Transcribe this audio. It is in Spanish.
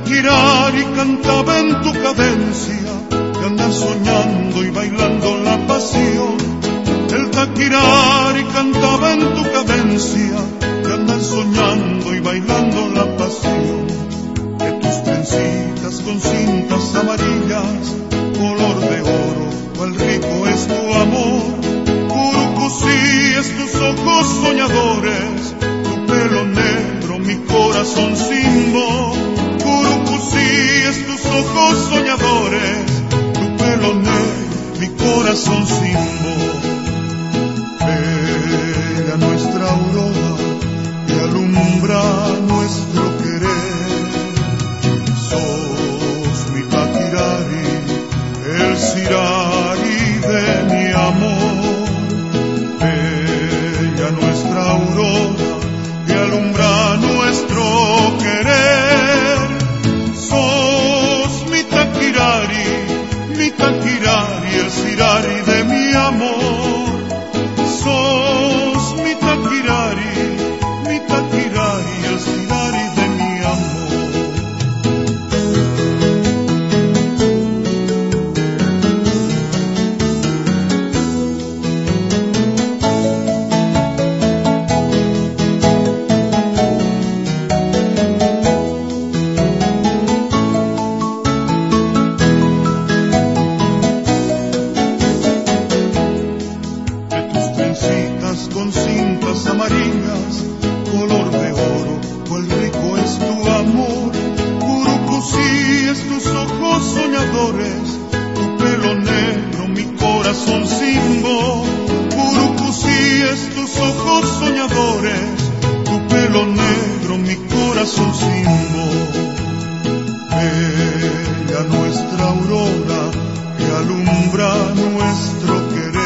Taquirari cantaba en tu cadencia, que andas soñando y bailando la pasión. El taquirari cantaba en tu cadencia, que andas soñando y bailando la pasión. Que tus trencitas con cintas amarillas, color de oro, cuál rico es tu amor. Curucusí es tus ojos soñadores, tu pelo negro, mi corazón sin voz. Curucusí es tus ojos soñadores, tu pelo negro, mi corazón sin voz. Bella nuestra aurora que alumbra nuestro querer. Sos mi taquirari, el sirari de mi amor. Bella nuestra aurora que alumbra nuestro querer. Sos mi taquirari, el sirari de mi amor. Sos mi taquirari, el sirari de mi amor. Con cintas amarillas, color de oro, cuál rico es tu amor. Curucusí es tus ojos soñadores, tu pelo negro, mi corazón sin voz. Curucusí es tus ojos soñadores, tu pelo negro, mi corazón sin voz. Bella nuestra aurora que alumbra nuestro querer.